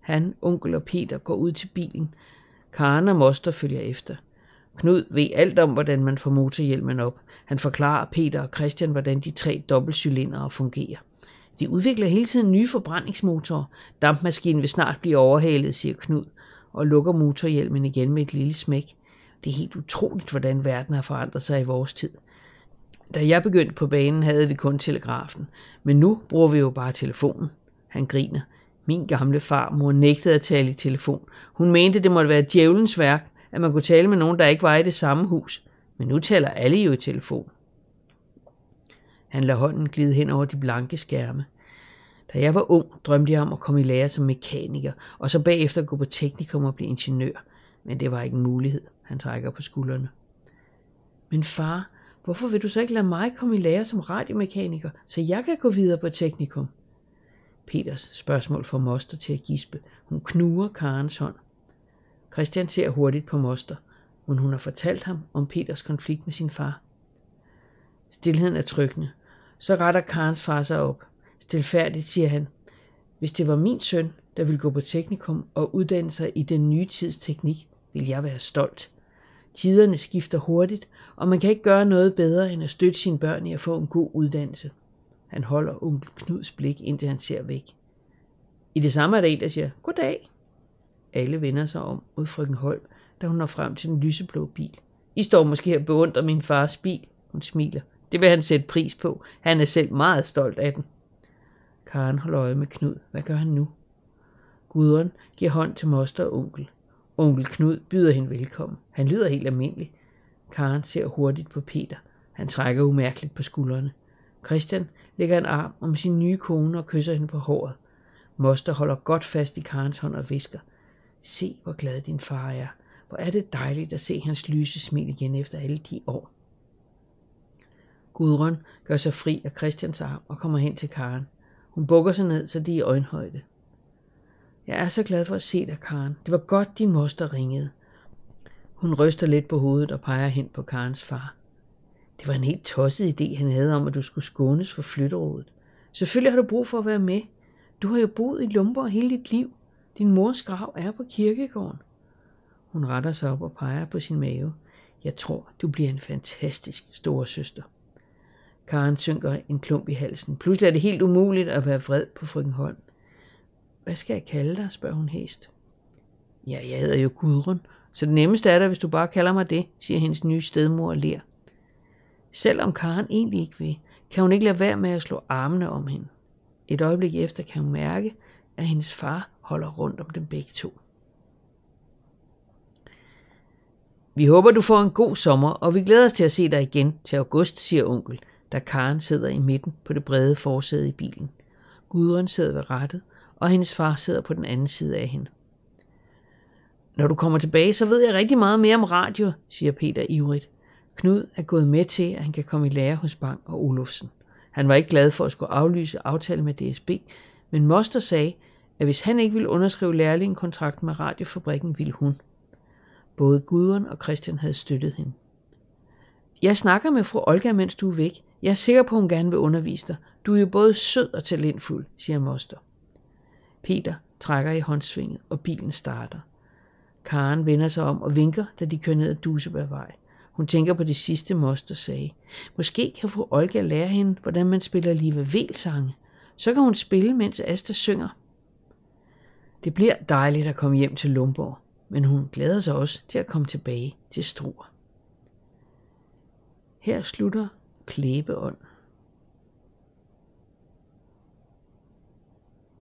Han, onkel og Peter går ud til bilen. Karen og moster følger efter. Knud ved alt om, hvordan man får motorhjelmen op. Han forklarer Peter og Christian, hvordan de 3 dobbeltcylindere fungerer. De udvikler hele tiden nye forbrændingsmotorer. Dampmaskinen vil snart blive overhalet, siger Knud, og lukker motorhjelmen igen med et lille smæk. Det er helt utroligt, hvordan verden har forandret sig i vores tid. Da jeg begyndte på banen, havde vi kun telegrafen, men nu bruger vi jo bare telefonen. Han griner. Min gamle farmor nægtede at tale i telefon. Hun mente, det måtte være djævelens værk, at man kunne tale med nogen, der ikke var i det samme hus. Men nu taler alle jo i telefon. Han lader hånden glide hen over de blanke skærme. Da jeg var ung, drømte jeg om at komme i lære som mekaniker, og så bagefter gå på teknikum og blive ingeniør. Men det var ikke en mulighed. Han trækker på skuldrene. Men far, hvorfor vil du så ikke lade mig komme i lære som radiomekaniker, så jeg kan gå videre på teknikum? Peters spørgsmål får moster til at gispe. Hun knuger Karens hånd. Christian ser hurtigt på moster, men hun har fortalt ham om Peters konflikt med sin far. Stilheden er trykkende. Så retter Karens far sig op. Stilfærdigt siger han, hvis det var min søn, der ville gå på teknikum og uddanne sig i den nye tids teknik, ville jeg være stolt. Tiderne skifter hurtigt, og man kan ikke gøre noget bedre end at støtte sine børn i at få en god uddannelse. Han holder onkel Knuds blik, indtil han ser væk. I det samme er der en, der siger, goddag. Alle vender sig om mod frøken Holm, da hun når frem til den lyseblå bil. I står måske og beundrer min fars bil. Hun smiler. Det vil han sætte pris på. Han er selv meget stolt af den. Karen holder øje med Knud. Hvad gør han nu? Gudrun giver hånd til moster og onkel. Onkel Knud byder hende velkommen. Han lyder helt almindelig. Karen ser hurtigt på Peter. Han trækker umærkeligt på skuldrene. Christian lægger en arm om sin nye kone og kysser hende på håret. Moster holder godt fast i Karens hånd og hvisker. Se, hvor glad din far er. Hvor er det dejligt at se hans lyse smil igen efter alle de år. Gudrun gør sig fri af Christians arm og kommer hen til Karen. Hun bukker sig ned, så de er i øjenhøjde. Jeg er så glad for at se dig, Karen. Det var godt, din moster ringede. Hun ryster lidt på hovedet og peger hen på Karens far. Det var en helt tosset idé, han havde om, at du skulle skånes for flytterådet. Selvfølgelig har du brug for at være med. Du har jo boet i Lumborg hele dit liv. Din mors grav er på kirkegården. Hun retter sig op og peger på sin mave. Jeg tror, du bliver en fantastisk storesøster. Karen synker en klump i halsen. Pludselig er det helt umuligt at være vred på frøken Holm. Hvad skal jeg kalde dig, spørger hun hæst. Ja, jeg hedder jo Gudrun, så det nemmeste er der, hvis du bare kalder mig det, siger hendes nye stedmor og ler. Selvom Karen egentlig ikke vil, kan hun ikke lade være med at slå armene om hende. Et øjeblik efter kan hun mærke, at hendes far holder rundt om dem begge to. Vi håber, du får en god sommer, og vi glæder os til at se dig igen til august, siger onkel, da Karen sidder i midten på det brede forsæde i bilen. Gudrun sidder ved rattet, og hendes far sidder på den anden side af hende. Når du kommer tilbage, så ved jeg rigtig meget mere om radio, siger Peter ivrigt. Knud er gået med til, at han kan komme i lære hos Bang og Olufsen. Han var ikke glad for at skulle aflyse aftalen med DSB, men moster sagde, at hvis han ikke ville underskrive lærlingekontrakten med radiofabrikken, ville hun. Både Gudrun og Christian havde støttet hende. Jeg snakker med fru Olga, mens du er væk. Jeg er sikker på, at hun gerne vil undervise dig. Du er jo både sød og talentfuld, siger moster. Peter trækker i håndsvinget, og bilen starter. Karen vender sig om og vinker, da de kører ned ad Dusebærvej. Hun tænker på det sidste, moster sagde. Måske kan fru Olga lære hende, hvordan man spiller Liva Vel-sange. Så kan hun spille, mens Asta synger. Det bliver dejligt at komme hjem til Lumborg, men hun glæder sig også til at komme tilbage til Struer. Her slutter Klæbeånd.